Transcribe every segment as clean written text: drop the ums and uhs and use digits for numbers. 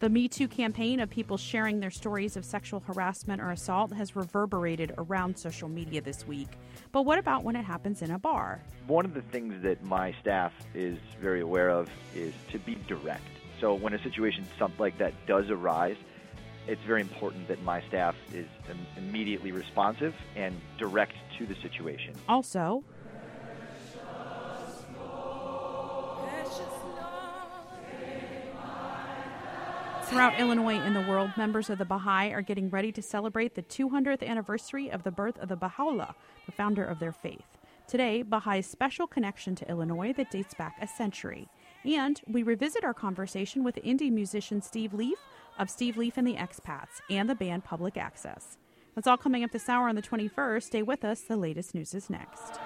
The Me Too campaign of people sharing their stories of sexual harassment or assault has reverberated around social media this week. But what about when it happens in a bar? One of the things that my staff is very aware of is to be direct. So when a situation something like that does arise, it's very important that my staff is immediately responsive and direct to the situation. Also, throughout Illinois and the world, members of the Baha'i are getting ready to celebrate the 200th anniversary of the birth of the Baha'u'llah, the founder of their faith. Today, Baha'is special connection to Illinois that dates back a century. And we revisit our conversation with indie musician Steve Leaf of Steve Leaf and the Expats and the band Public Access. That's all coming up this hour on the 21st. Stay with us. The latest news is next.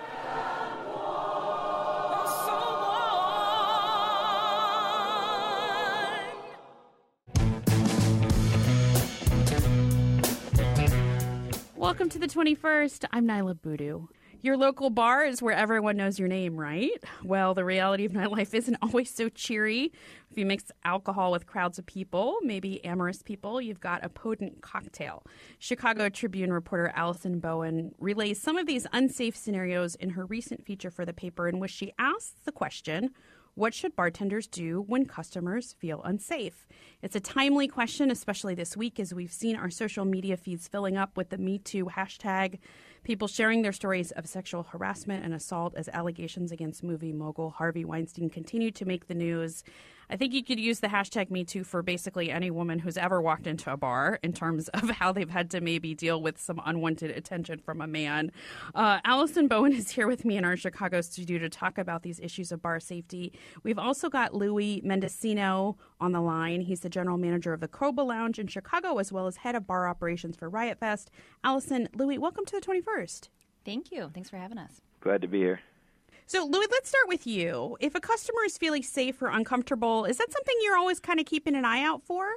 Welcome to the 21st. I'm Nyla Boodoo. Your local bar is where everyone knows your name, right? Well, the reality of nightlife isn't always so cheery. If you mix alcohol with crowds of people, maybe amorous people, you've got a potent cocktail. Chicago Tribune reporter Allison Bowen relays some of these unsafe scenarios in her recent feature for the paper, in which she asks the question, what should bartenders do when customers feel unsafe? It's a timely question, especially this week, as we've seen our social media feeds filling up with the Me Too hashtag, people sharing their stories of sexual harassment and assault as allegations against movie mogul Harvey Weinstein continue to make the news. I think you could use the hashtag Me Too for basically any woman who's ever walked into a bar in terms of how they've had to maybe deal with some unwanted attention from a man. Allison Bowen is here with me in our Chicago studio to talk about these issues of bar safety. We've also got Louis Mendocino on the line. He's the general manager of the Coba Lounge in Chicago, as well as head of bar operations for Riot Fest. Allison, Louis, welcome to the 21st. Thank you. Thanks for having us. Glad to be here. So, Louis, let's start with you. If a customer is feeling safe or uncomfortable, is that something you're always kind of keeping an eye out for?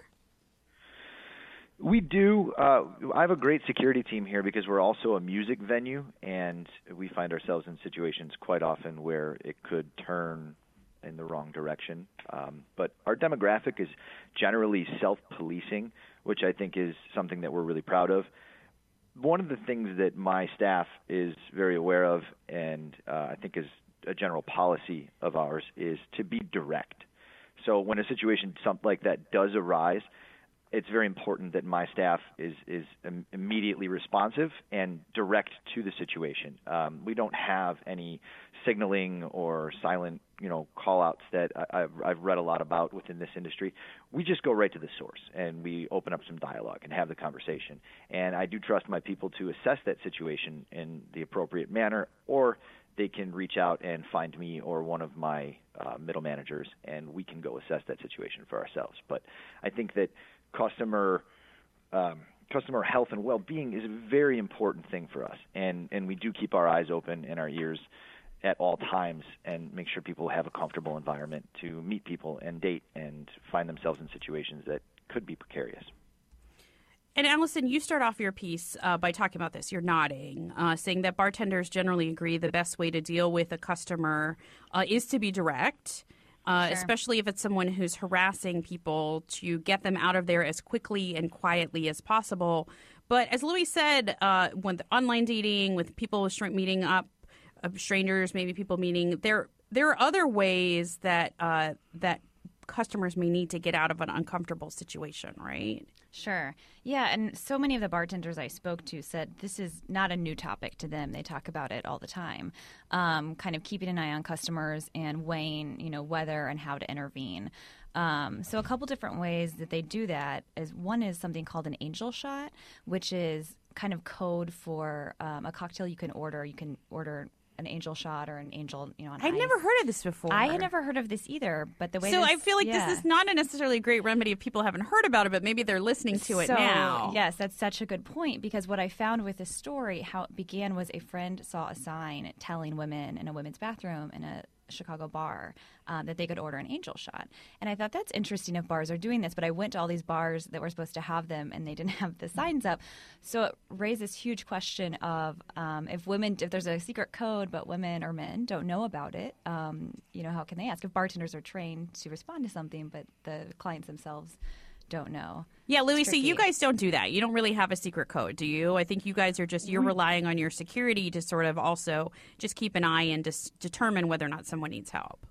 We do. I have a great security team here because we're also a music venue, and we find ourselves in situations quite often where it could turn in the wrong direction. But our demographic is generally self-policing, which I think is something that we're really proud of. One of the things that my staff is very aware of, and I think is a general policy of ours, is to be direct. So when a situation something like that does arise, it's very important that my staff is immediately responsive and direct to the situation. We don't have any signaling or silent, call-outs that I've read a lot about within this industry. We just go right to the source, and we open up some dialogue and have the conversation. And I do trust my people to assess that situation in the appropriate manner, or they can reach out and find me or one of my middle managers, and we can go assess that situation for ourselves. But I think that customer health and well-being is a very important thing for us, and we do keep our eyes open and our ears at all times and make sure people have a comfortable environment to meet people and date and find themselves in situations that could be precarious. And Allison, you start off your piece by talking about this. You're nodding, saying that bartenders generally agree the best way to deal with a customer is to be direct. Sure. Especially if it's someone who's harassing people, to get them out of there as quickly and quietly as possible. But as Louis said, with online dating, with people meeting up, strangers, maybe people meeting, there are other ways that that customers may need to get out of an uncomfortable situation, right? Sure. Yeah, and so many of the bartenders I spoke to said this is not a new topic to them. They talk about it all the time, kind of keeping an eye on customers and weighing, whether and how to intervene. So a couple different ways that they do that is, one is something called an angel shot, which is kind of code for a cocktail you can order. You can order an angel shot or an angel, on I've ice. never heard of this before. I had never heard of this either, but the way I feel like this is not necessarily a great remedy if people haven't heard about it, but maybe they're listening to it now. Yes, that's such a good point, because what I found with this story, how it began, was a friend saw a sign telling women in a women's bathroom in a Chicago bar that they could order an angel shot. And I thought, that's interesting if bars are doing this, but I went to all these bars that were supposed to have them and they didn't have the signs up. So it raised this huge question of if there's a secret code but women or men don't know about it, how can they ask? If bartenders are trained to respond to something but the clients themselves don't know. Yeah, Louis, It's so you tricky. guys don't do that. You don't really have a secret code, do you? I think you guys are just, you're relying on your security to sort of also just keep an eye and just determine whether or not someone needs help.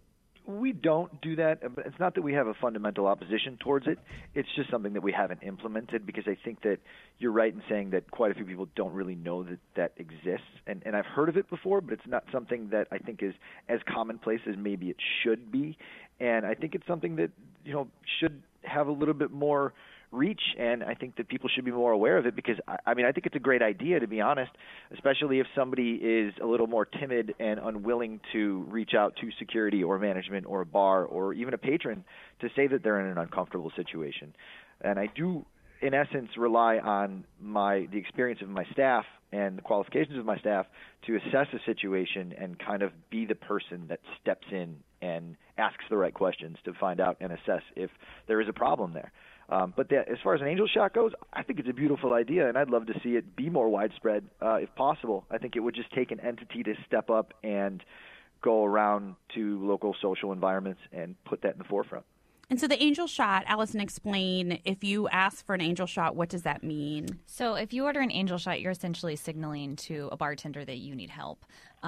We don't do that. It's not that we have a fundamental opposition towards it. It's just something that we haven't implemented because I think that you're right in saying that quite a few people don't really know that that exists. And I've heard of it before, but it's not something that I think is as commonplace as maybe it should be. And I think it's something that, should have a little bit more reach, and I think that people should be more aware of it because, I think it's a great idea, to be honest, especially if somebody is a little more timid and unwilling to reach out to security or management or a bar or even a patron to say that they're in an uncomfortable situation. And I do, in essence, rely on the experience of my staff and the qualifications of my staff to assess a situation and kind of be the person that steps in and asks the right questions to find out and assess if there is a problem there. But as far as an angel shot goes, I think it's a beautiful idea, and I'd love to see it be more widespread if possible. I think it would just take an entity to step up and go around to local social environments and put that in the forefront. And so the angel shot, Allison, explain, if you ask for an angel shot, what does that mean? So if you order an angel shot, you're essentially signaling to a bartender that you need help.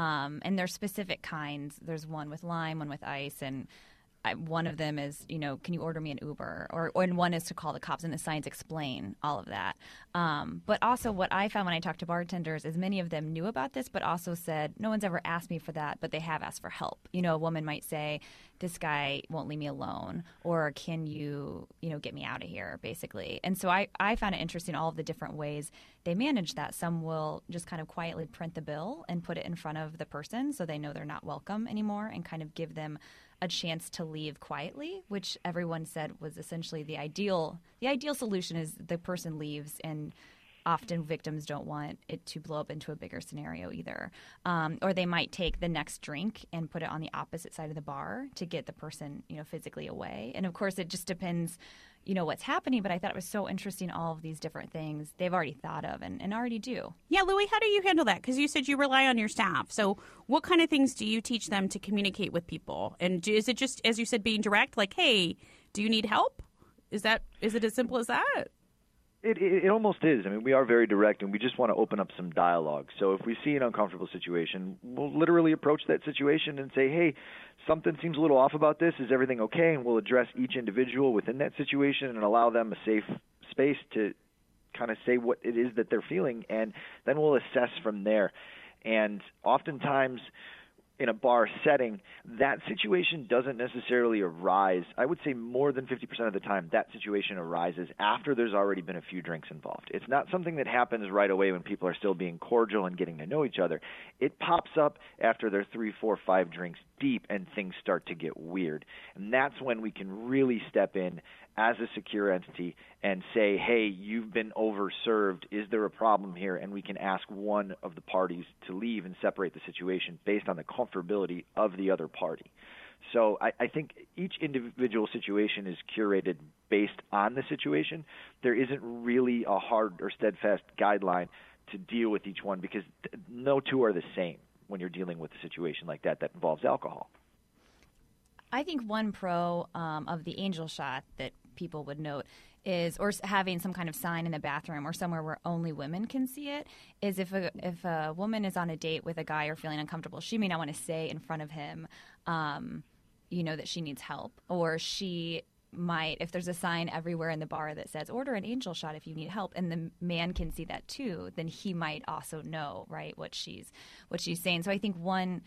And there's specific kinds. There's one with lime, one with ice, and one of them is, can you order me an Uber? And one is to call the cops, and the signs explain all of that. But also what I found when I talked to bartenders is many of them knew about this, but also said, no one's ever asked me for that, but they have asked for help. A woman might say, this guy won't leave me alone, or can you, get me out of here, basically. And so I found it interesting, all of the different ways they manage that. Some will just kind of quietly print the bill and put it in front of the person so they know they're not welcome anymore and kind of give them a chance to leave quietly, which everyone said was essentially the ideal. The ideal solution is the person leaves, and often victims don't want it to blow up into a bigger scenario either. Or they might take the next drink and put it on the opposite side of the bar to get the person, physically away. And of course, it just depends, what's happening. But I thought it was so interesting, all of these different things they've already thought of and already do. Yeah, Louis, how do you handle that? Because you said you rely on your staff. So what kind of things do you teach them to communicate with people? And is it just, as you said, being direct, like, hey, do you need help? Is it as simple as that? It almost is. We are very direct, and we just want to open up some dialogue. So if we see an uncomfortable situation, we'll literally approach that situation and say, hey, something seems a little off about this. Is everything okay? And we'll address each individual within that situation and allow them a safe space to kind of say what it is that they're feeling, and then we'll assess from there. And oftentimes in a bar setting, that situation doesn't necessarily arise. I would say more than 50% of the time that situation arises after there's already been a few drinks involved. It's not something that happens right away when people are still being cordial and getting to know each other. It pops up after they're 3, 4, 5 drinks deep and things start to get weird. And that's when we can really step in as a secure entity and say, hey, you've been overserved. Is there a problem here? And we can ask one of the parties to leave and separate the situation based on the comfortability of the other party. So I think each individual situation is curated based on the situation. There isn't really a hard or steadfast guideline to deal with each one because no two are the same when you're dealing with a situation like that involves alcohol. I think one pro of the angel shot that people would note is, or having some kind of sign in the bathroom or somewhere where only women can see it, is if a woman is on a date with a guy or feeling uncomfortable, she may not want to say in front of him, that she needs help, or she might, if there's a sign everywhere in the bar that says order an angel shot if you need help, and the man can see that too, then he might also know, right, what she's saying. So I think one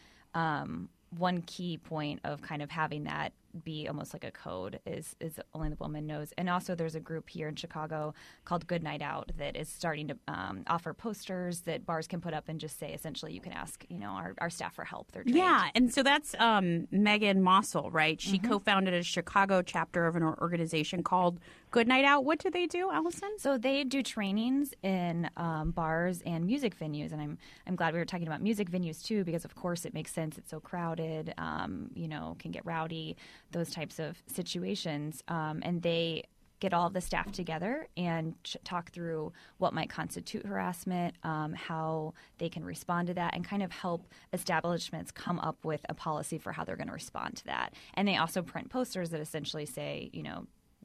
key point of kind of having that be almost like a code is only the woman knows. And also there's a group here in Chicago called Good Night Out that is starting to offer posters that bars can put up and just say, essentially, you can ask, our staff for help. They're trained. Yeah, and so that's Megan Mossel, right? She co-founded a Chicago chapter of an organization called Good Night Out. What do they do, Allison? So they do trainings in bars and music venues, and I'm glad we were talking about music venues too, because of course it makes sense. It's so crowded, can get rowdy, those types of situations, and they get all of the staff together and talk through what might constitute harassment, how they can respond to that, and kind of help establishments come up with a policy for how they're going to respond to that. And they also print posters that essentially say,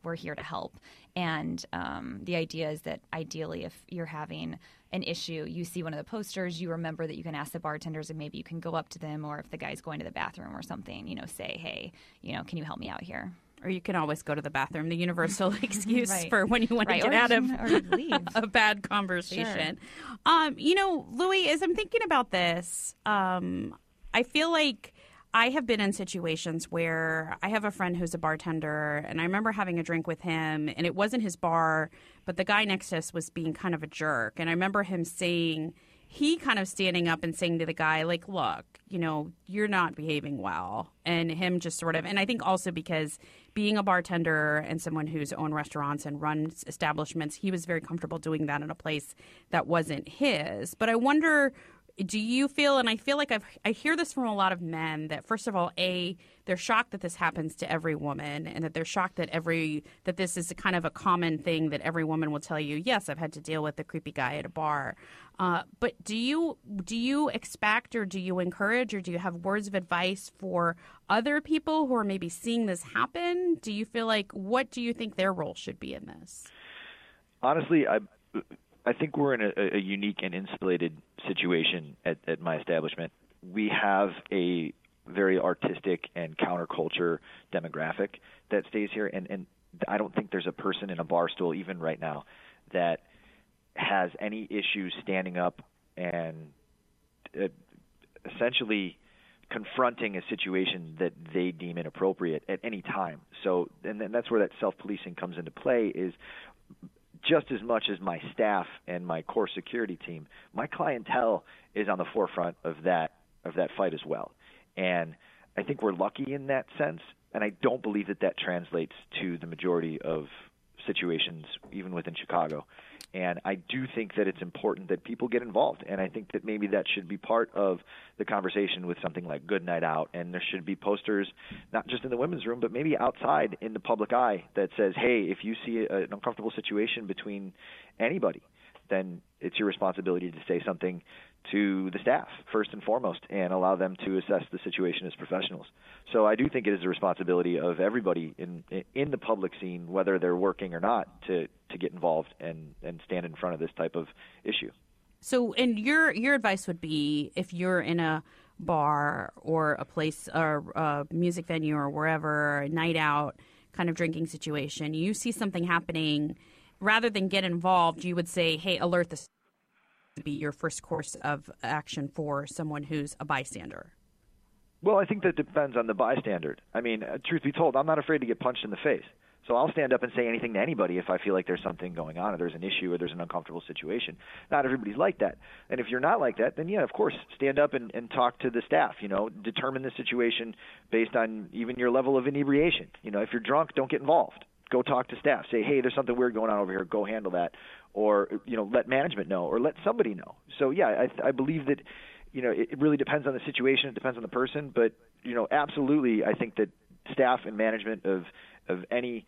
we're here to help. And the idea is that ideally, if you're having an issue, you see one of the posters, you remember that you can ask the bartenders, and maybe you can go up to them, or if the guy's going to the bathroom or something, say, hey, can you help me out here? Or you can always go to the bathroom, the universal excuse Right. for when you want to get out of a bad conversation. Sure. Louis, as I'm thinking about this, I feel like I have been in situations where I have a friend who's a bartender, and I remember having a drink with him, and it wasn't his bar, but the guy next to us was being kind of a jerk. And I remember him he kind of standing up and saying to the guy, like, look, you're not behaving well. And him just sort of, and I think also because being a bartender and someone who's owned restaurants and runs establishments, he was very comfortable doing that in a place that wasn't his. But I wonder, do you feel, and I feel like I hear this from a lot of men, that first of all, they're shocked that this happens to every woman, and that they're shocked that this is a kind of a common thing that every woman will tell you, yes, I've had to deal with the creepy guy at a bar. But do you expect, or do you encourage, or do you have words of advice for other people who are maybe seeing this happen? Do you feel like, what do you think their role should be in this? Honestly, I think we're in a unique and insulated situation at my establishment. We have a very artistic and counterculture demographic that stays here, and I don't think there's a person in a bar stool, even right now, that has any issues standing up and essentially confronting a situation that they deem inappropriate at any time. So, and that's where that self-policing comes into play, is just as much as my staff and my core security team, my clientele is on the forefront of that fight as well. And I think we're lucky in that sense, and I don't believe that translates to the majority of situations, even within Chicago. And I do think that it's important that people get involved, and I think that maybe that should be part of the conversation with something like Good Night Out, and there should be posters, not just in the women's room, but maybe outside in the public eye, that says, hey, if you see an uncomfortable situation between anybody, then it's your responsibility to say something to the staff first and foremost, and allow them to assess the situation as professionals. So I do think it is a responsibility of everybody in the public scene, whether they're working or not, to get involved and stand in front of this type of issue. So, and your advice would be, if you're in a bar or a place or a music venue or wherever, a night out kind of drinking situation, you see something happening, rather than get involved, you would say, hey, alert this. Be your first course of action for someone who's a bystander? Well, I think that depends on the bystander. I mean, truth be told, I'm not afraid to get punched in the face. So I'll stand up and say anything to anybody if I feel like there's something going on, or there's an issue, or there's an uncomfortable situation. Not everybody's like that. And if you're not like that, then, yeah, of course, stand up and talk to the staff. Determine the situation based on even your level of inebriation. If you're drunk, don't get involved. Go talk to staff. Say, hey, there's something weird going on over here. Go handle that. Or, let management know, or let somebody know. So, yeah, I believe that, it really depends on the situation. It depends on the person. But, absolutely, I think that staff and management of any,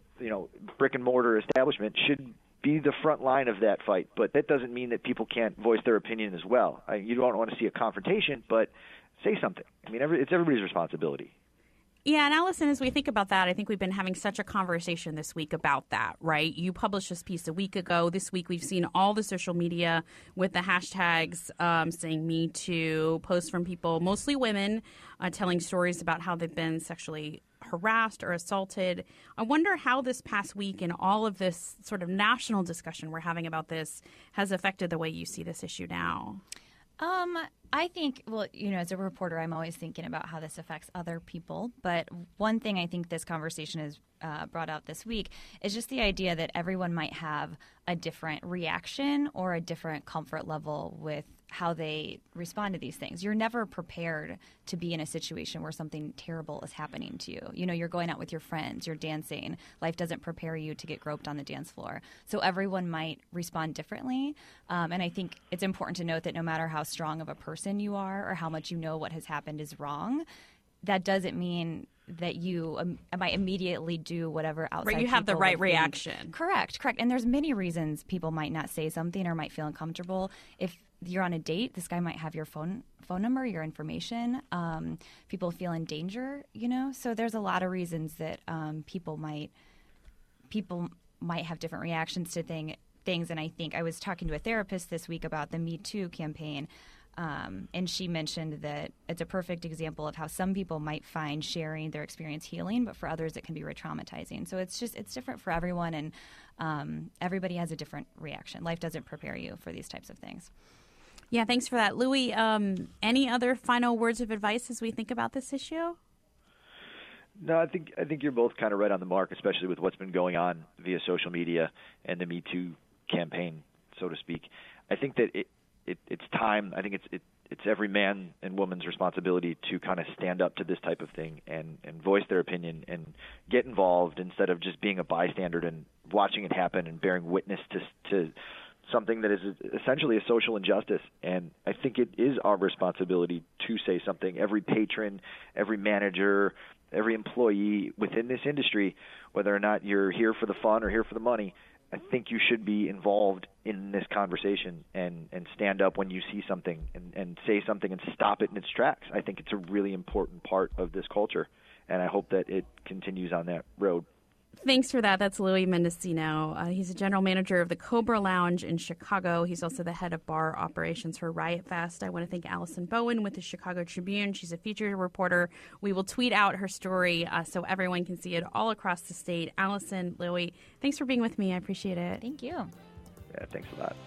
brick and mortar establishment should be the front line of that fight. But that doesn't mean that people can't voice their opinion as well. You don't want to see a confrontation, but say something. I mean, it's everybody's responsibility. Yeah, and Allison, as we think about that, I think we've been having such a conversation this week about that, right? You published this piece a week ago. This week we've seen all the social media with the hashtags saying Me Too, posts from people, mostly women, telling stories about how they've been sexually harassed or assaulted. I wonder how this past week and all of this sort of national discussion we're having about this has affected the way you see this issue now. I think, as a reporter, I'm always thinking about how this affects other people. But one thing I think this conversation has brought out this week is just the idea that everyone might have a different reaction or a different comfort level with how they respond to these things. You're never prepared to be in a situation where something terrible is happening to you. You're going out with your friends, you're dancing. Life doesn't prepare you to get groped on the dance floor. So everyone might respond differently. And I think it's important to note that no matter how strong of a person you are or how much you know what has happened is wrong, that doesn't mean that you might immediately do whatever outside. Right, you have the right reaction. Correct. And there's many reasons people might not say something or might feel uncomfortable. If you're on a date, this guy might have your phone number, your information. People feel in danger, So there's a lot of reasons that people might people might have different reactions to things. And I think I was talking to a therapist this week about the Me Too campaign. And she mentioned that it's a perfect example of how some people might find sharing their experience healing, but for others it can be re-traumatizing. So it's different for everyone, and everybody has a different reaction. Life doesn't prepare you for these types of things. Yeah, thanks for that. Louis, any other final words of advice as we think about this issue? No, I think you're both kind of right on the mark, especially with what's been going on via social media and the Me Too campaign, so to speak. I think that it's time. I think it's every man and woman's responsibility to kind of stand up to this type of thing and voice their opinion and get involved instead of just being a bystander and watching it happen and bearing witness to something that is essentially a social injustice. And I think it is our responsibility to say something. Every patron, every manager, every employee within this industry, whether or not you're here for the fun or here for the money, I think you should be involved in this conversation and stand up when you see something and say something and stop it in its tracks. I think it's a really important part of this culture, and I hope that it continues on that road. Thanks for that. That's Louis Mendocino. He's a general manager of the Cobra Lounge in Chicago. He's also the head of bar operations for Riot Fest. I want to thank Allison Bowen with the Chicago Tribune. She's a featured reporter. We will tweet out her story so everyone can see it all across the state. Allison, Louis, thanks for being with me. I appreciate it. Thank you. Yeah, thanks a lot.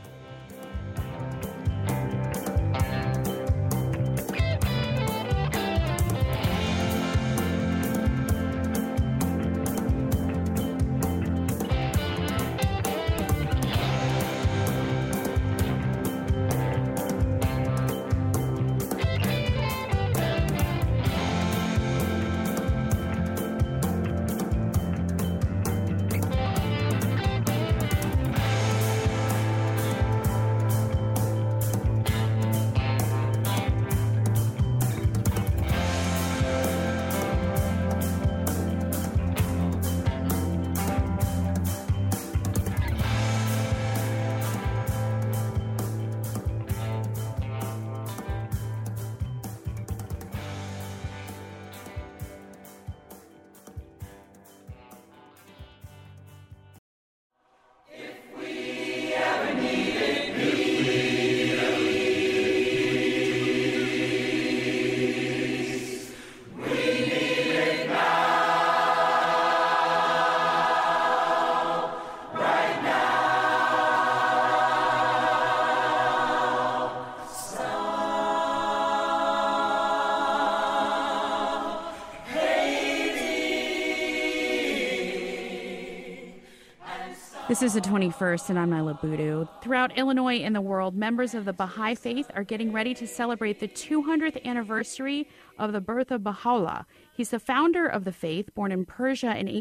This is the 21st, and I'm Nyla Boodoo. Throughout Illinois and the world, members of the Baha'i faith are getting ready to celebrate the 200th anniversary of the birth of Baha'u'llah. He's the founder of the faith, born in Persia in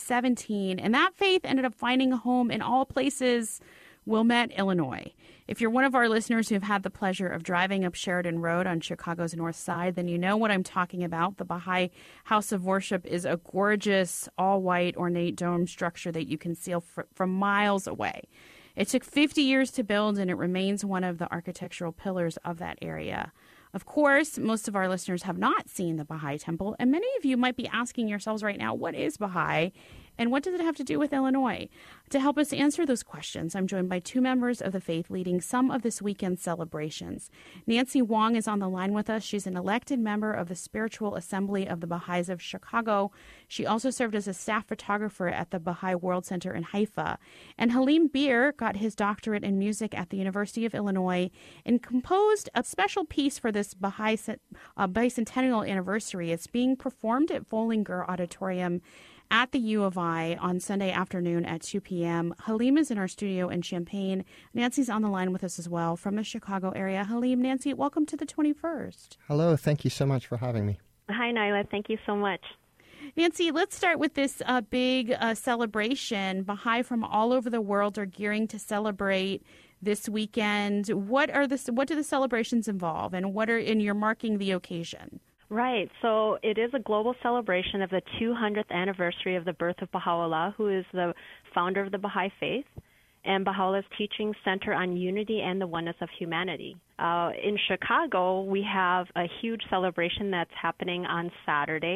1817, and that faith ended up finding a home in all places, Wilmette, Illinois. If you're one of our listeners who have had the pleasure of driving up Sheridan Road on Chicago's north side, then you know what I'm talking about. The Baha'i House of Worship is a gorgeous, all-white, ornate dome structure that you can see from miles away. It took 50 years to build, and it remains one of the architectural pillars of that area. Of course, most of our listeners have not seen the Baha'i Temple, and many of you might be asking yourselves right now, what is Baha'i? And what does it have to do with Illinois? To help us answer those questions, I'm joined by two members of the faith leading some of this weekend's celebrations. Nancy Wong is on the line with us. She's an elected member of the Spiritual Assembly of the Baha'is of Chicago. She also served as a staff photographer at the Baha'i World Center in Haifa. And Halim Beer got his doctorate in music at the University of Illinois and composed a special piece for this Baha'i bicentennial anniversary. It's being performed at Vollinger Auditorium at the U of I on Sunday afternoon at 2 p.m. Halim is in our studio in Champaign. Nancy's on the line with us as well from the Chicago area. Halim, Nancy, welcome to the 21st. Hello. Thank you so much for having me. Hi, Nyla. Thank you so much. Nancy, let's start with this big celebration. Baha'i from all over the world are gearing to celebrate this weekend. What do the celebrations involve, and you're marking the occasion? Right. So it is a global celebration of the 200th anniversary of the birth of Baha'u'llah, who is the founder of the Baha'i faith. And Baha'u'llah's teachings center on unity and the oneness of humanity. In Chicago, we have a huge celebration that's happening on Saturday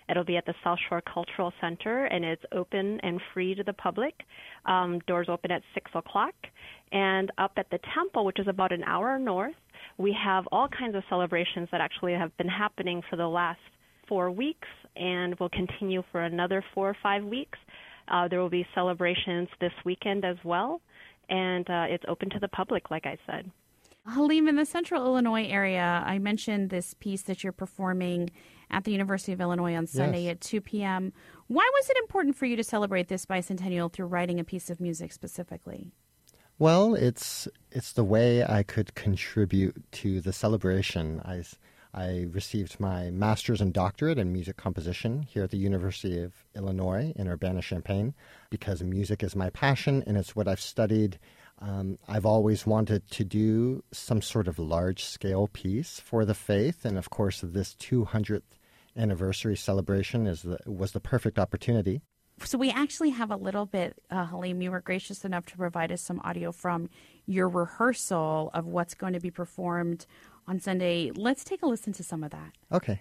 It'll be at the South Shore Cultural Center, and it's open and free to the public. Doors open at 6 o'clock. And up at the temple, which is about an hour north, we have all kinds of celebrations that actually have been happening for the last 4 weeks and will continue for another 4 or 5 weeks. There will be celebrations this weekend as well, and it's open to the public, like I said. Halim, in the Central Illinois area, I mentioned this piece that you're performing at the University of Illinois on Sunday at 2 p.m. Why was it important for you to celebrate this bicentennial through writing a piece of music specifically? Well, it's the way I could contribute to the celebration. I received my master's and doctorate in music composition here at the University of Illinois in Urbana-Champaign because music is my passion and it's what I've studied. I've always wanted to do some sort of large-scale piece for the faith, and of course this 200th anniversary celebration was the perfect opportunity. So we actually have a little bit, Halim, you were gracious enough to provide us some audio from your rehearsal of what's going to be performed on Sunday. Let's take a listen to some of that. Okay.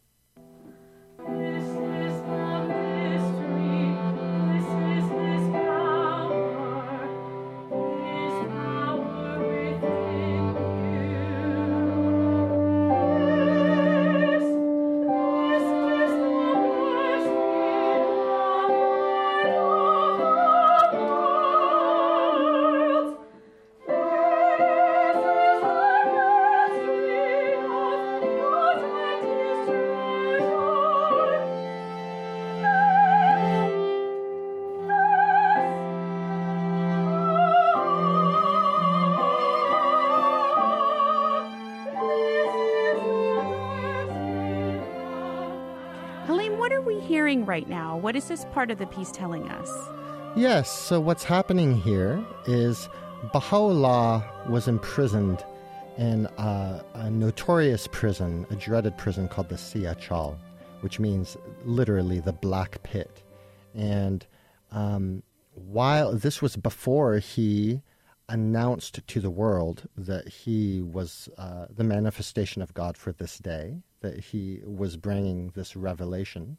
Hearing right now? What is this part of the piece telling us? Yes, so what's happening here is Baha'u'llah was imprisoned in a notorious prison, a dreaded prison called the Siyah-Chal, which means literally the black pit. And while this was before he announced to the world that he was the manifestation of God for this day, that he was bringing this revelation.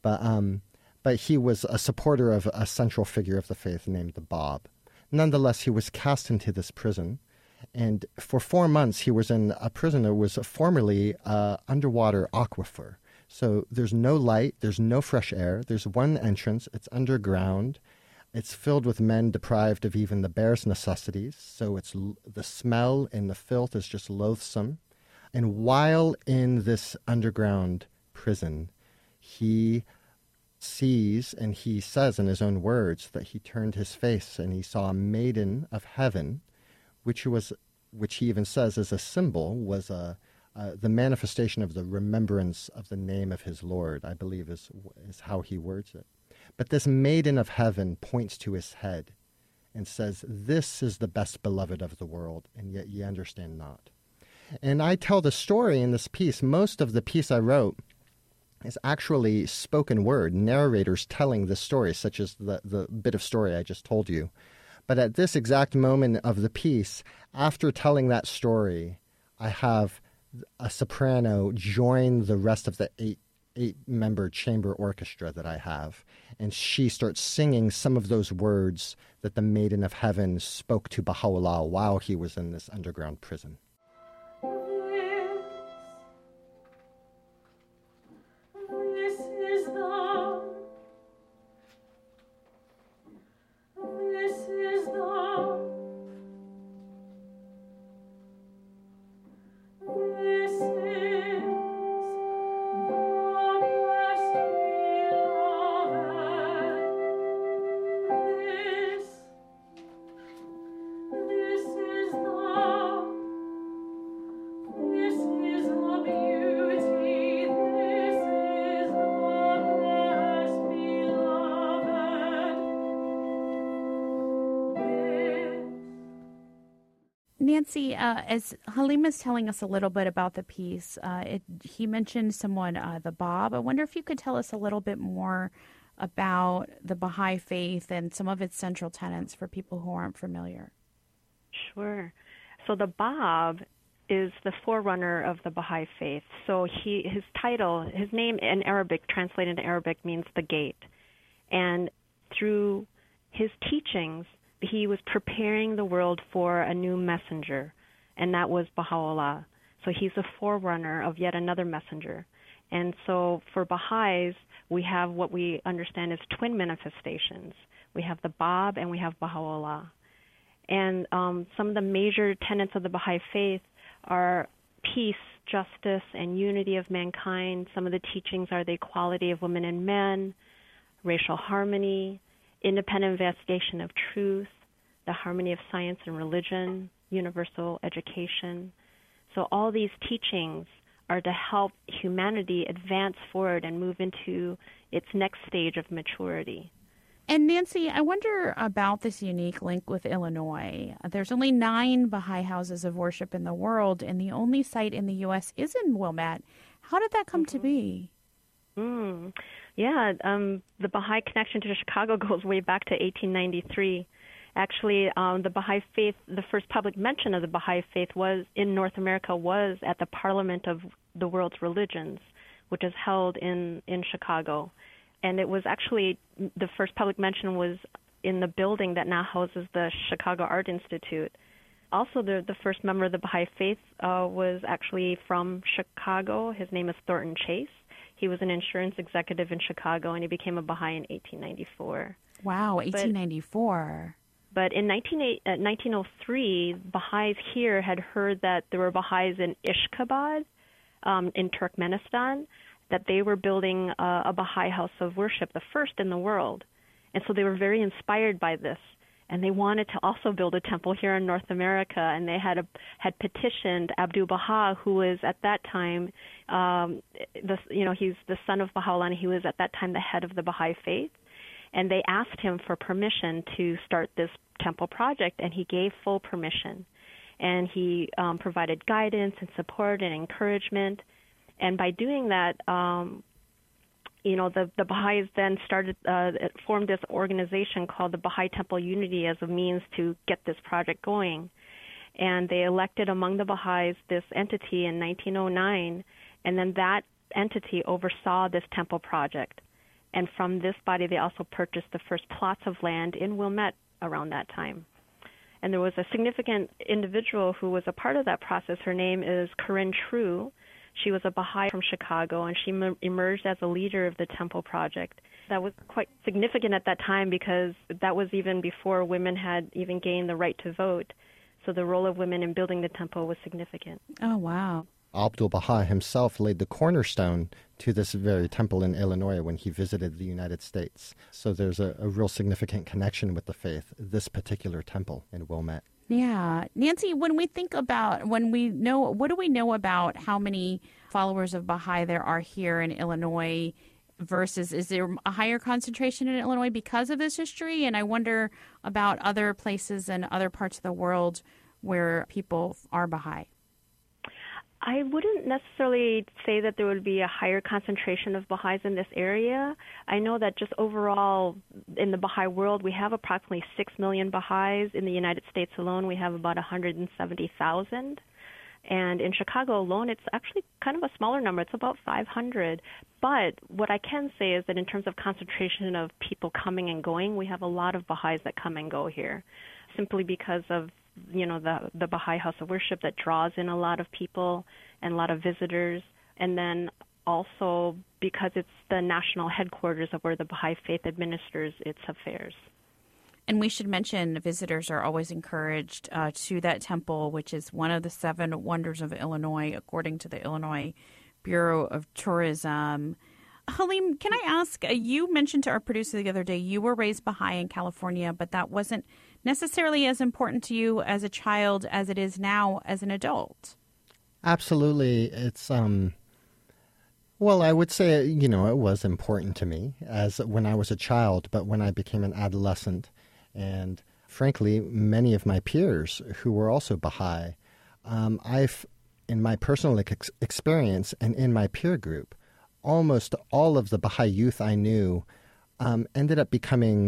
But he was a supporter of a central figure of the faith named the Bab. Nonetheless, he was cast into this prison, and for 4 months he was in a prison that was formerly an underwater aquifer. So there's no light, there's no fresh air, there's one entrance, it's underground, it's filled with men deprived of even the barest necessities, so the smell and the filth is just loathsome. And while in this underground prison, he sees and he says in his own words that he turned his face and he saw a maiden of heaven, which he even says as a symbol was the manifestation of the remembrance of the name of his Lord, I believe is how he words it. But this maiden of heaven points to his head and says, "This is the best beloved of the world, and yet ye understand not." And I tell the story in this piece. Most of the piece I wrote is actually spoken word, narrators telling the story, such as the bit of story I just told you. But at this exact moment of the piece, after telling that story, I have a soprano join the rest of the eight-member chamber orchestra that I have, and she starts singing some of those words that the Maiden of Heaven spoke to Baha'u'llah while he was in this underground prison. Nancy, as Halim is telling us a little bit about the piece, he mentioned someone, the Bab. I wonder if you could tell us a little bit more about the Baha'i faith and some of its central tenets for people who aren't familiar. Sure. So the Bab is the forerunner of the Baha'i faith. So his name in Arabic, translated into Arabic, means the gate. And through his teachings, he was preparing the world for a new messenger, and that was Baha'u'llah. So he's a forerunner of yet another messenger. And so for Baha'is, we have what we understand as twin manifestations. We have the Bab and we have Baha'u'llah. And some of the major tenets of the Baha'i faith are peace, justice, and unity of mankind. Some of the teachings are the equality of women and men, racial harmony, independent investigation of truth, the harmony of science and religion, universal education. So all these teachings are to help humanity advance forward and move into its next stage of maturity. And Nancy, I wonder about this unique link with Illinois. There's only 9 Baha'i houses of worship in the world, and the only site in the U.S. is in Wilmette. How did that come to be? Yeah, the Baha'i connection to Chicago goes way back to 1893. Actually, the Baha'i faith, the first public mention of the Baha'i faith was in North America was at the Parliament of the World's Religions, which is held in Chicago. And it was actually, the first public mention was in the building that now houses the Chicago Art Institute. Also, the first member of the Baha'i faith was actually from Chicago. His name is Thornton Chase. He was an insurance executive in Chicago, and he became a Baha'i in 1894. Wow, 1894. But in 1903, Baha'is here had heard that there were Baha'is in Ashgabat, in Turkmenistan, that they were building a Baha'i house of worship, the first in the world. And so they were very inspired by this. And they wanted to also build a temple here in North America. And they had petitioned Abdu'l-Baha, who was at that time, he's the son of Baha'u'llah, and he was at that time the head of the Baha'i faith. And they asked him for permission to start this temple project, and he gave full permission. And he provided guidance and support and encouragement. And by doing that, the Baha'is then formed this organization called the Baha'i Temple Unity as a means to get this project going. And they elected among the Baha'is this entity in 1909, and then that entity oversaw this temple project. And from this body, they also purchased the first plots of land in Wilmette around that time. And there was a significant individual who was a part of that process. Her name is Corinne True. She was a Baha'i from Chicago, and she emerged as a leader of the temple project. That was quite significant at that time because that was even before women had even gained the right to vote. So the role of women in building the temple was significant. Oh, wow. Abdu'l-Baha himself laid the cornerstone to this very temple in Illinois when he visited the United States. So there's a real significant connection with the faith, this particular temple in Wilmette. Yeah. Nancy, what do we know about how many followers of Baha'i there are here in Illinois versus, is there a higher concentration in Illinois because of this history? And I wonder about other places and other parts of the world where people are Baha'i. I wouldn't necessarily say that there would be a higher concentration of Baha'is in this area. I know that just overall in the Baha'i world, we have approximately 6 million Baha'is. In the United States alone, we have about 170,000. And in Chicago alone, it's actually kind of a smaller number. It's about 500. But what I can say is that in terms of concentration of people coming and going, we have a lot of Baha'is that come and go here simply because of the Baha'i house of worship that draws in a lot of people and a lot of visitors, and then also because it's the national headquarters of where the Baha'i faith administers its affairs. And we should mention visitors are always encouraged to that temple, which is one of the 7 wonders of Illinois, according to the Illinois Bureau of Tourism. Halim, can I ask, you mentioned to our producer the other day you were raised Baha'i in California, but that wasn't necessarily as important to you as a child as it is now as an adult. Absolutely. It's, I would say, it was important to me as when I was a child, but when I became an adolescent, and frankly, many of my peers who were also Baha'i, I've, in my personal experience and in my peer group, almost all of the Baha'i youth I knew ended up becoming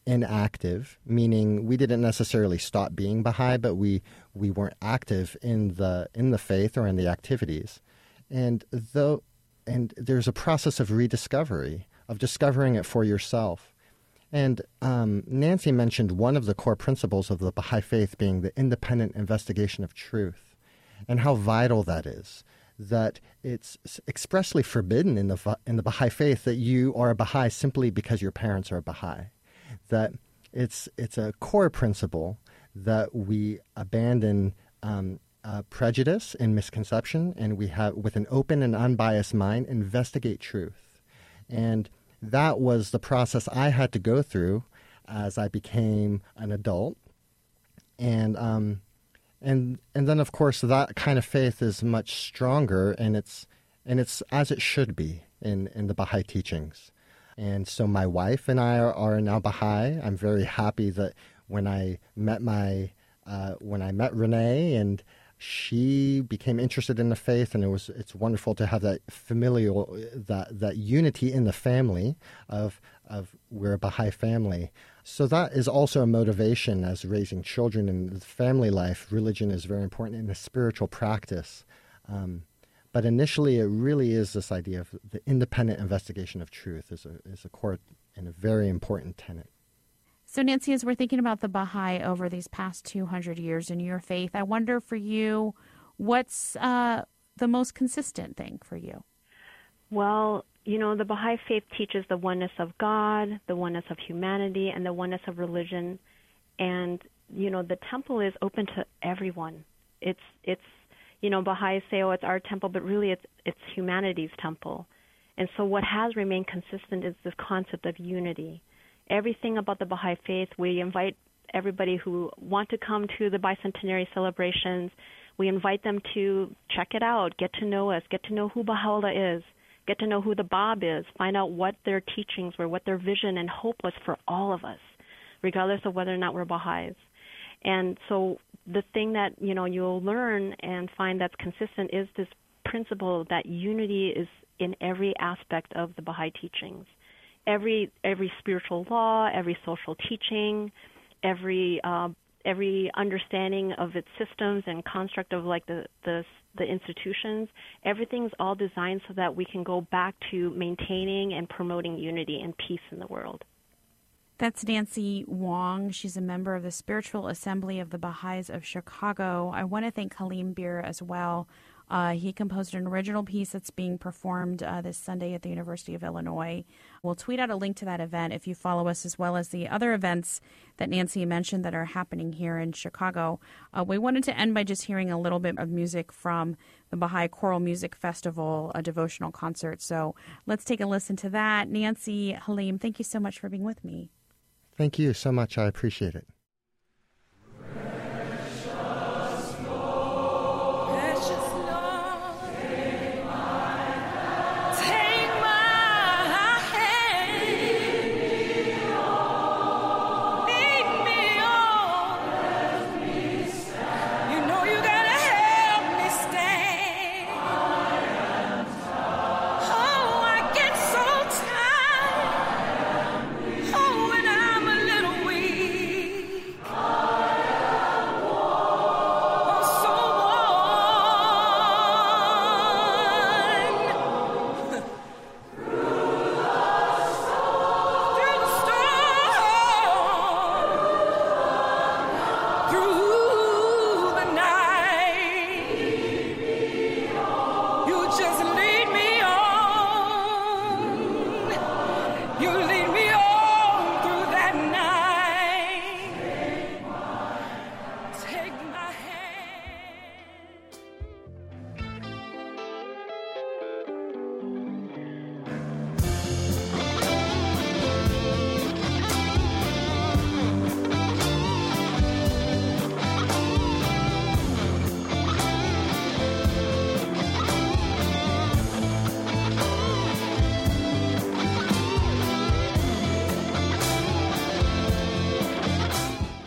inactive, meaning we didn't necessarily stop being Baha'i, but we weren't active in the faith or in the activities. And there's a process of rediscovery, of discovering it for yourself. And Nancy mentioned one of the core principles of the Baha'i faith being the independent investigation of truth, and how vital that is. That it's expressly forbidden in the Baha'i faith that you are a Baha'i simply because your parents are Baha'i. That it's a core principle that we abandon prejudice and misconception, and we have, with an open and unbiased mind, investigate truth. And that was the process I had to go through as I became an adult. And then, of course, that kind of faith is much stronger, and it's as it should be in the Baha'i teachings. And so my wife and I are now Baha'i. I'm very happy that when I met Renee, and she became interested in the faith, and it's wonderful to have that familial, that unity in the family of we're a Baha'i family. So that is also a motivation as raising children in the family life. Religion is very important in the spiritual practice. But initially, it really is this idea of the independent investigation of truth is a core and a very important tenet. So, Nancy, as we're thinking about the Baha'i over these past 200 years in your faith, I wonder for you, what's the most consistent thing for you? Well, the Baha'i faith teaches the oneness of God, the oneness of humanity, and the oneness of religion. And, the temple is open to everyone. It's Baha'is say, it's our temple, but really it's humanity's temple. And so what has remained consistent is this concept of unity. Everything about the Baha'i faith, we invite everybody who want to come to the bicentenary celebrations, we invite them to check it out, get to know us, get to know who Baha'u'llah is, get to know who the Bab is, find out what their teachings were, what their vision and hope was for all of us, regardless of whether or not we're Baha'is. And so the thing that, you'll learn and find that's consistent is this principle that unity is in every aspect of the Baha'i teachings. Every spiritual law, every social teaching, every understanding of its systems and construct of like the institutions, everything's all designed so that we can go back to maintaining and promoting unity and peace in the world. That's Nancy Wong. She's a member of the Spiritual Assembly of the Baha'is of Chicago. I want to thank Halim Bir as well. He composed an original piece that's being performed this Sunday at the University of Illinois. We'll tweet out a link to that event if you follow us, as well as the other events that Nancy mentioned that are happening here in Chicago. We wanted to end by just hearing a little bit of music from the Baha'i Choral Music Festival, a devotional concert. So let's take a listen to that. Nancy, Halim, thank you so much for being with me. Thank you so much. I appreciate it. Oh, when I'm a little weak.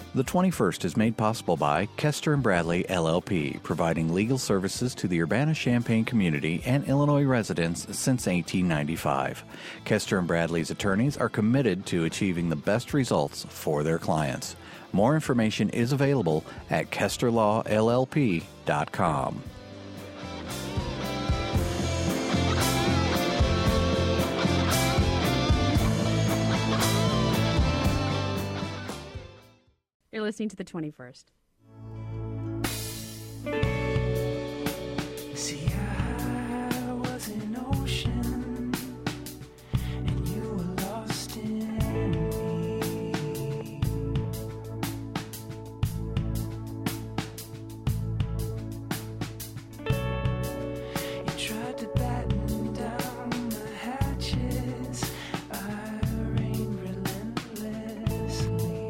The 21st is made possible by Kester and Bradley LLP, providing legal services to the Urbana-Champaign community and Illinois residents since 1895. Kester and Bradley's attorneys are committed to achieving the best results for their clients. More information is available at kesterlawllp.com. You're listening to the 21st. See, I was an ocean, and you were lost in me. You tried to batten down the hatches. I reigned relentlessly.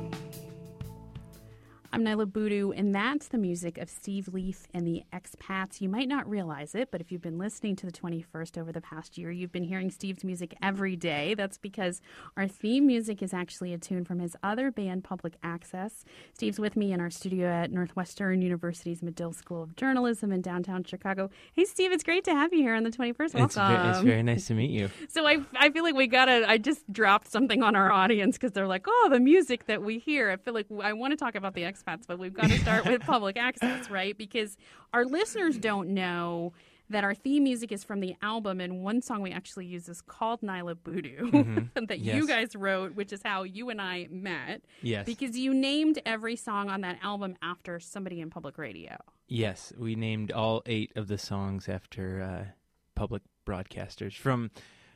I'm Nyla Boodoo, and that's the music of Steve Leaf and the Expats. You might not realize it, but if you've been listening to the 21st over the past year, you've been hearing Steve's music every day. That's because our theme music is actually a tune from his other band, Public Access. Steve's with me in our studio at Northwestern University's Medill School of Journalism in downtown Chicago. Hey, Steve, it's great to have you here on the 21st. Welcome. It's very nice to meet you. So I feel like I just dropped something on our audience because they're like, oh, the music that we hear. I feel like I want to talk about the Expats, but we've got to start with Public Access, right? Because our listeners don't know that our theme music is from the album, and one song we actually use is called Nyla Boodoo that you guys wrote, which is how you and I met. Yes. Because you named every song on that album after somebody in public radio. Yes, we named all 8 of the songs after public broadcasters, from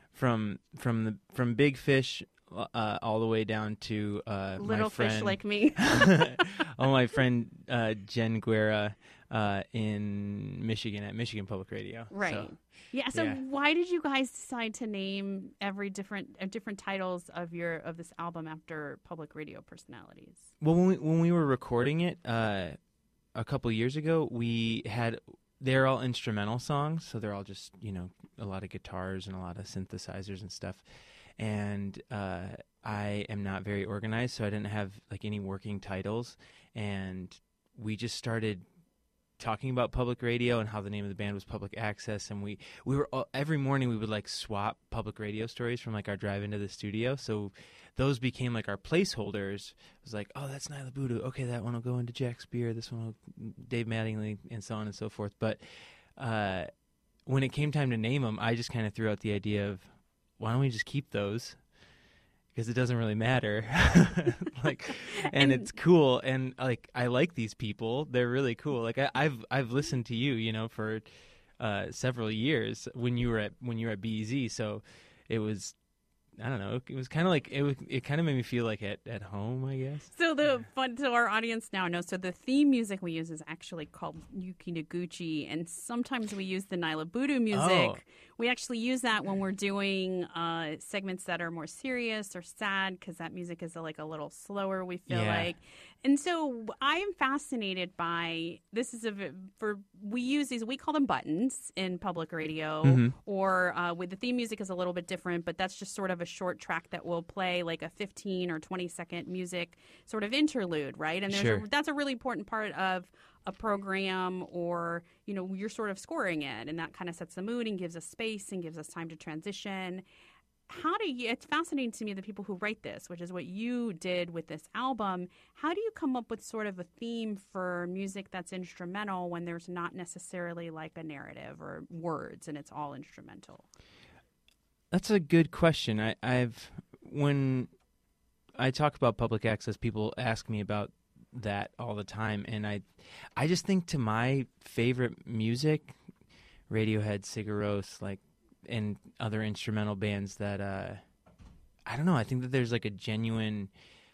Big Fish all the way down to Little my friend, fish like me. my friend Jen Guerra in Michigan at Michigan Public Radio. Right. So why did you guys decide to name every different titles of this album after public radio personalities? Well, when we were recording it a couple years ago, they're all instrumental songs, so they're all just a lot of guitars and a lot of synthesizers and stuff. And I am not very organized, so I didn't have any working titles. And we just started talking about public radio and how the name of the band was Public Access. And we were every morning we would swap public radio stories from our drive into the studio. So those became our placeholders. It was oh, that's Nyla Boodoo. Okay, that one will go into Jack Spear. This one will Dave Mattingly, and so on and so forth. But when it came time to name them, I just kind of threw out the idea of, why don't we just keep those? Because it doesn't really matter. And it's cool. And I like these people. They're really cool. I've listened to you, for several years when you were at BZ. So it was, I don't know. It was kind of it kind of made me feel at home, I guess. So so our audience now knows. So the theme music we use is actually called Yuki Noguchi, and sometimes we use the Nyla Boodoo music. Oh. We actually use that when we're doing segments that are more serious or sad, because that music is a little slower, we feel like. And so I am fascinated by this. We use these, we call them buttons in public radio, or with the theme music is a little bit different, but that's just sort of a short track that will play a 15 or 20 second music sort of interlude, right? And that's a really important part of a program, or you're sort of scoring it, and that kind of sets the mood and gives us space and gives us time to transition. It's fascinating to me, the people who write this, which is what you did with this album. How do you come up with sort of a theme for music that's instrumental when there's not necessarily a narrative or words and it's all instrumental? That's a good question. When I talk about Public Access, people ask me about that all the time, and I just think to my favorite music, Radiohead, Sigur Rós, and other instrumental bands that I don't know, I think that there's a genuine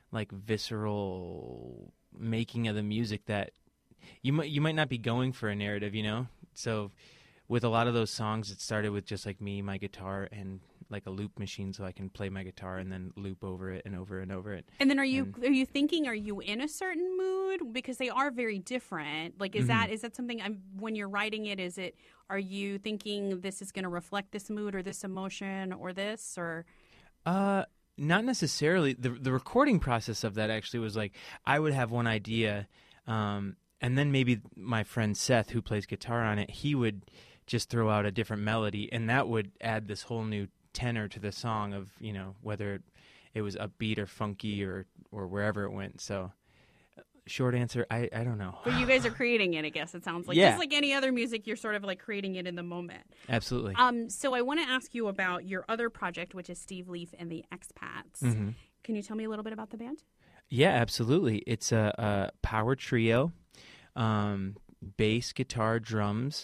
visceral making of the music that you might not be going for a narrative, so with a lot of those songs, it started with just me, my guitar, and a loop machine, so I can play my guitar and then loop over it and over and over it. And then are you in a certain mood? Because they are very different. Is that something, when you're writing it, are you thinking this is going to reflect this mood or this emotion or this, or? not necessarily. The recording process of that actually was like I would have one idea, and then maybe my friend Seth, who plays guitar on it, he would just throw out a different melody, and that would add this whole new tenor to the song of, you know, whether it was upbeat or funky or wherever it went. So short answer, I don't know. But you guys are creating it, I guess it sounds like. Yeah. Just like any other music, you're sort of like creating it in the moment. Absolutely. So I want to ask you about your other project, which is Steve Leaf and the Expats. Mm-hmm. Can you tell me a little bit about the band? Yeah, absolutely. It's a power trio, bass, guitar, drums,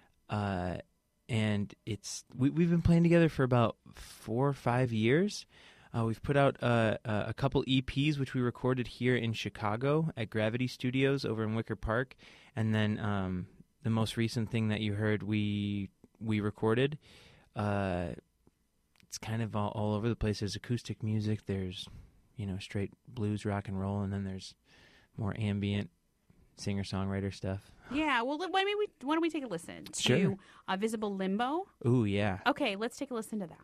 and we've been playing together for about 4 or 5 years. We've put out a couple EPs, which we recorded here in Chicago at Gravity Studios over in Wicker Park, and then the most recent thing that you heard, we recorded. It's kind of all over the place. There's acoustic music. There's, you know, straight blues, rock and roll, and then there's more ambient singer-songwriter stuff. Yeah, well, why don't we take a listen to Sure. Visible Limbo? Ooh, yeah. Okay, let's take a listen to that.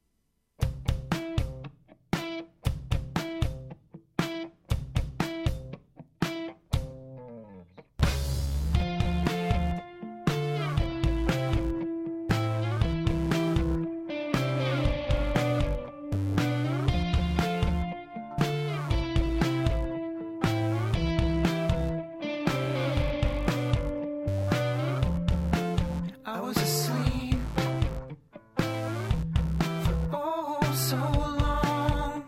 I was asleep for oh so long.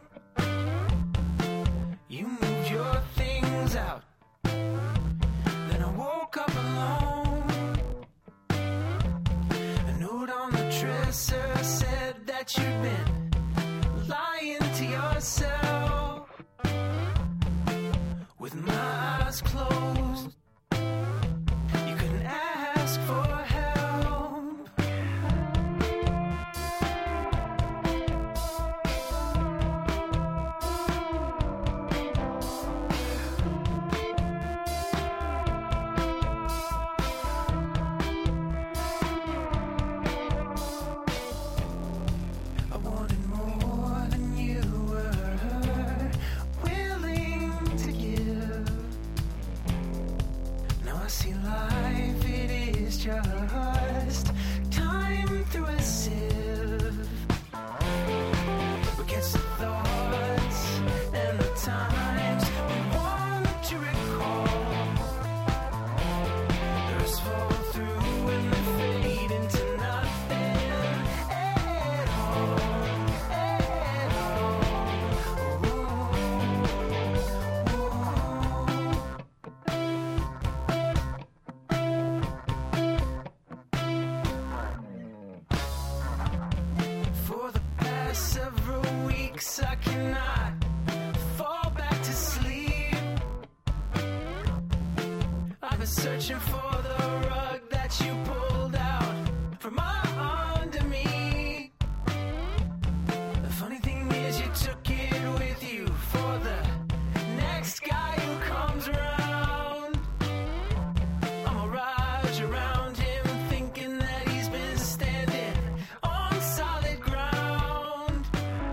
You moved your things out, then I woke up alone. A note on the dresser said that you'd been lying to yourself with my eyes closed. You couldn't ask for help. I wanted more than you were willing to give. Now I see life, it is just time through a sieve. We catch the thoughts and the times we want to recall. The rest fall through and they fade into nothing at all, at all. For the past several weeks, I cannot fall back to sleep. I've been searching for the rug that you pulled out from under me. The funny thing is, you took it with you for the next guy who comes around. I'm a rise around him, thinking that he's been standing on solid ground.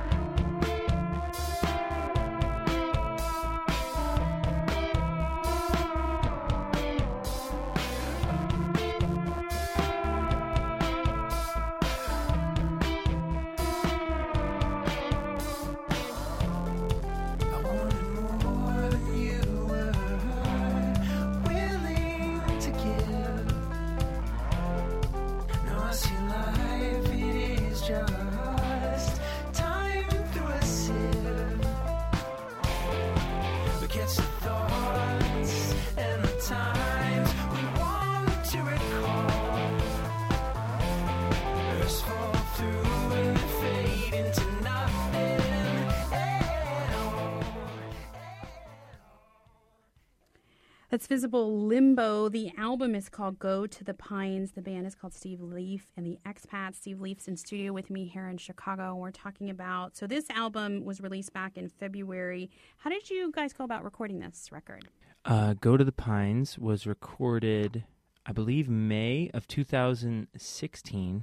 I wanted more than you were willing to give. Now I see life, it is just time through a sieve. We catch the thoughts and the times we want to recall. Earths fall through and they fade into nothing at all. That's Visible Limbo. The album is called Go to the Pines. The band is called Steve Leaf and the Expats. Steve Leaf's in studio with me here in Chicago. We're talking about, so this album was released back in February. How did you guys go about recording this record? Go to the Pines was recorded, I believe, May of 2016.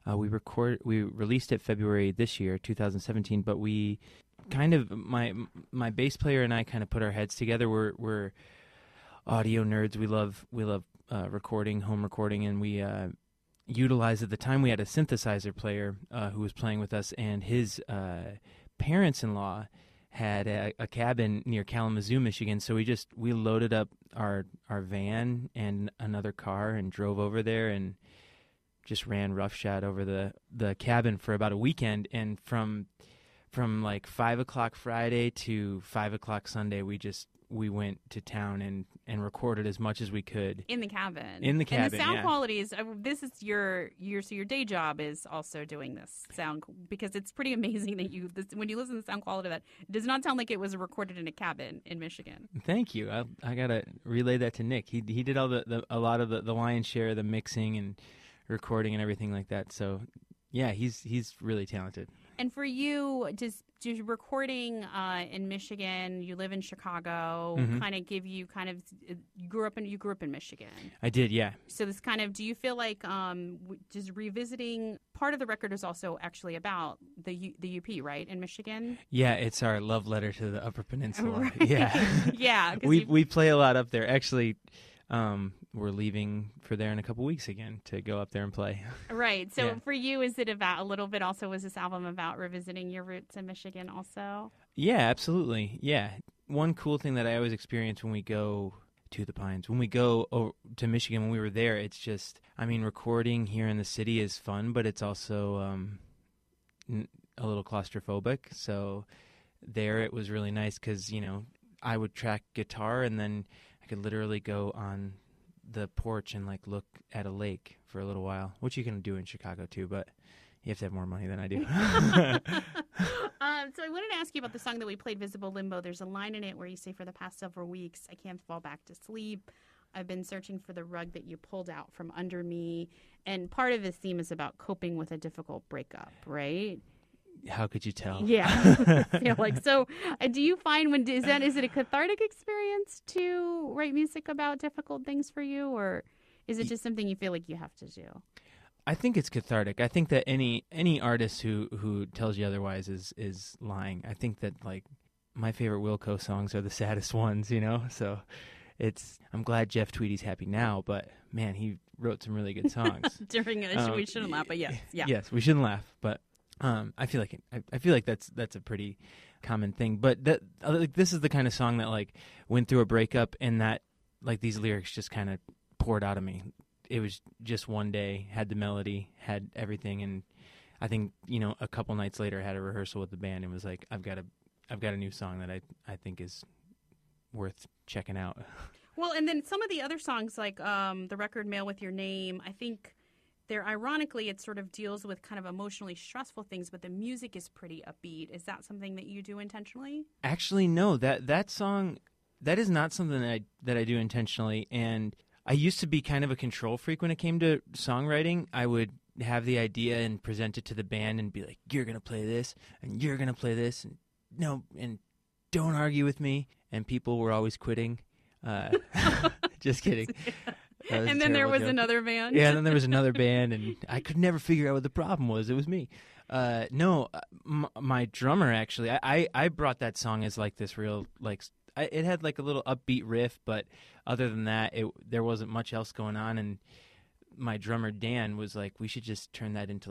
We released it February this year, 2017, but we kind of, my bass player and I kind of put our heads together. We're audio nerds. We love recording, home recording, and we utilized, at the time we had a synthesizer player who was playing with us, and his parents-in-law had a cabin near Kalamazoo, Michigan. So we loaded up our van and another car and drove over there and just ran roughshod over the cabin for about a weekend. And from like 5 o'clock Friday to 5 o'clock Sunday, we went to town and recorded as much as we could in the cabin. And the sound quality is. This is your day job is also doing this sound, because it's pretty amazing that when you listen to the sound quality of that, it does not sound like it was recorded in a cabin in Michigan. Thank you. I gotta relay that to Nick. He did all a lot of the lion's share of the mixing and recording and everything like that. So yeah, he's really talented. And for you, just recording in Michigan, you live in Chicago, kind of give you you grew up in Michigan. I did, yeah. So this kind of, do you feel like just revisiting, part of the record is also actually about the UP, right, in Michigan? Yeah, it's our love letter to the Upper Peninsula. Right. Yeah. Yeah. We play a lot up there. Actually, we're leaving for there in a couple weeks again to go up there and play. Right. So for you, is it about a little bit also, was this album about revisiting your roots in Michigan also? Yeah, absolutely. Yeah. One cool thing that I always experience when we go to the Pines, when we go to Michigan, when we were there, it's just, recording here in the city is fun, but it's also a little claustrophobic. So there it was really nice because, I would track guitar and then I could literally go on the porch and look at a lake for a little while, which you can do in Chicago too, but you have to have more money than I do. So I wanted to ask you about the song that we played, Visible Limbo. There's a line in it where you say, for the past several weeks, I can't fall back to sleep. I've been searching for the rug that you pulled out from under me. And part of this theme is about coping with a difficult breakup, right? How could you tell? Yeah. I feel like so. Do you find is it a cathartic experience to write music about difficult things for you, or is it just something you feel like you have to do? I think it's cathartic. I think that any artist who tells you otherwise is lying. I think that my favorite Wilco songs are the saddest ones, So I'm glad Jeff Tweedy's happy now, but man, he wrote some really good songs. We shouldn't laugh, but yes, yeah. Yes, we shouldn't laugh, but I feel like that's a pretty common thing. But this is the kind of song that went through a breakup, and that these lyrics just kind of poured out of me. It was just one day, had the melody, had everything, and I think a couple nights later I had a rehearsal with the band and was like, I've got a new song that I think is worth checking out. Well, and then some of the other songs the record Mail with Your Name, I think ironically, it sort of deals with kind of emotionally stressful things, but the music is pretty upbeat. Is that something that you do intentionally? Actually, no. That song, that is not something that I do intentionally. And I used to be kind of a control freak when it came to songwriting. I would have the idea and present it to the band and be like, "You're gonna play this, and you're gonna play this, and no, and don't argue with me." And people were always quitting. Just kidding. And then there was another band. Yeah, and then there was another band, and I could never figure out what the problem was. It was me. No, my drummer, actually, I brought that song as this real, it had a little upbeat riff, but other than that, there wasn't much else going on, and my drummer, Dan, was like, we should just turn that into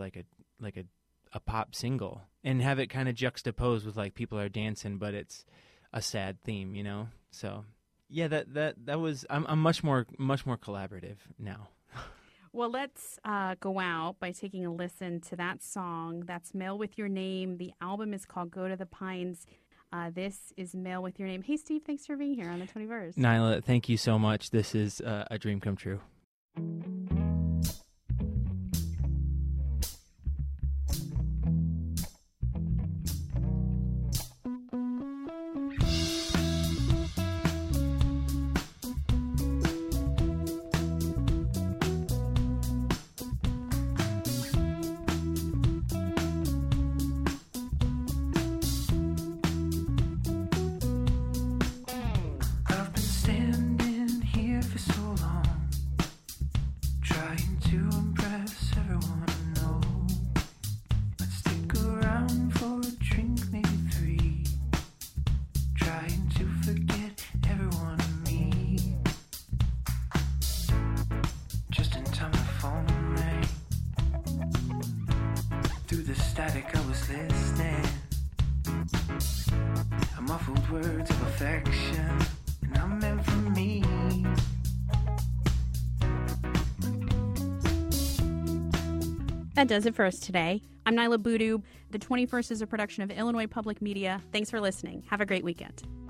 a pop single and have it kind of juxtaposed with people are dancing, but it's a sad theme, So... yeah, that was. I'm much more collaborative now. Well, let's go out by taking a listen to that song. That's Mail with Your Name. The album is called Go to the Pines. This is Mail with Your Name. Hey, Steve, thanks for being here on the 20verse. Nyla, thank you so much. This is a dream come true. I've been standing here for so long. words of affection, and I'm meant for me. That does it for us today. I'm Nyla Boodoo. The 21st is a production of Illinois Public Media. Thanks for listening. Have a great weekend.